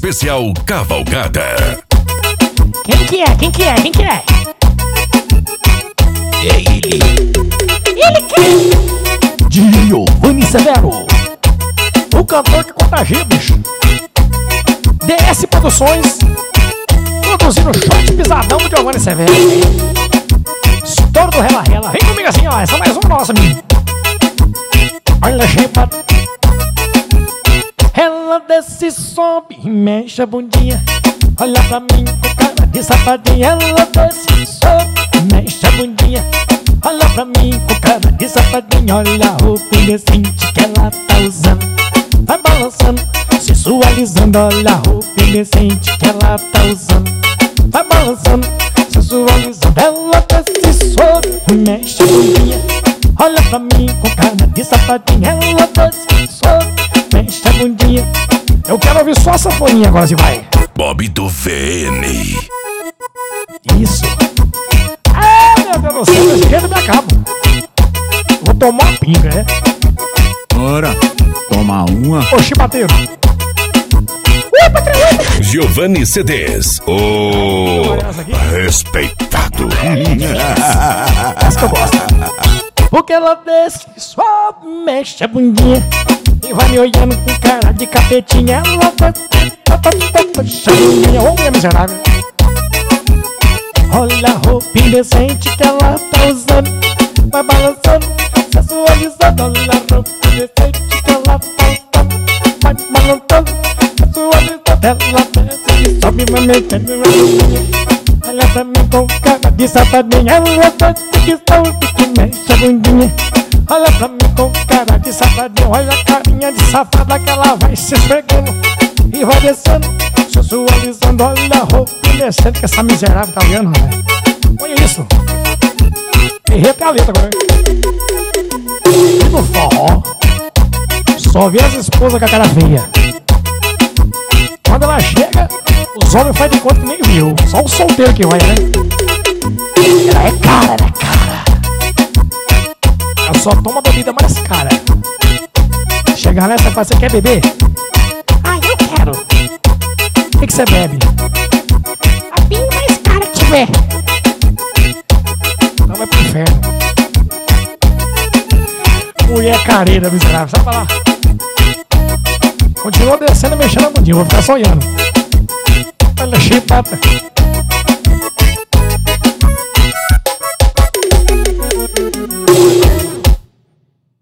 especial Cavalgada. Quem que é? É ele. Ele quem? Giovanni Severo, o cantor que contagia, bicho. DS Produções, produzindo shot pisadão do Giovanni Severo. Estouro do Rela Rela. Vem comigo assim, ó. Essa é mais uma nossa, menino. Olha a chepa. Ela desce, sobe e mexe a bundinha. Olha pra mim com cara de safadinha. Ela desce, sobe e mexe a bundinha. Olha pra mim com cara de safadinha. Olha a roupa indecente que ela tá usando. Vai balançando, sensualizando. Olha a roupa indecente que ela tá usando. Vai balançando, sensualizando. Ela desce, sobe e mexe a bundinha. Olha pra mim com cara de safadinha. Ela desce, sobe, mexe a bundinha. Eu quero ouvir só a sanfoninha agora, se vai. Bob do VN. Isso. Meu Deus do céu, desse jeito eu me acabo. Vou tomar uma pinga, é? Bora, toma uma. Ô, chibateiro. Giovanni CDs. O respeitado. Essa que eu gosto. Porque ela desce, sobe, mexe a bundinha e vai me olhando com cara de capetinha. Ela vai mexe a bundinha. Ô, mulher miserável. Olha a roupa indecente que ela tá usando. Vai balançando, sensualizando. Olha a roupa indecente que ela tá usando. Vai balançando, sensualizando. Ela desce, sobe, vai mexendo a bundinha. Olha pra mim com cara de safadinha. Ela desce que sobe, que mexe a bundinha. Olha pra mim com cara de safadinha. Olha a carinha de safada que ela vai se esfregando e vai descendo, sensualizando. Olha a roupa indecente que essa miserável tá olhando, velho. Olha isso. Errei até a letra agora. E no forró só vê as esposas com a cara feia. Quando ela chega, os homens fazem de conta que nem viu. Só o solteiro que vai, né? Ela é cara. Ela só toma a bebida mais cara. Chega nessa e fala, você quer beber? Ah, eu quero. O que você bebe? A pinga mais cara que tiver. Então vai pro inferno. Mulher careira, miserável. Sai pra lá. Continua descendo e mexendo a bundinha. Vou ficar só olhando. Olha, chipata.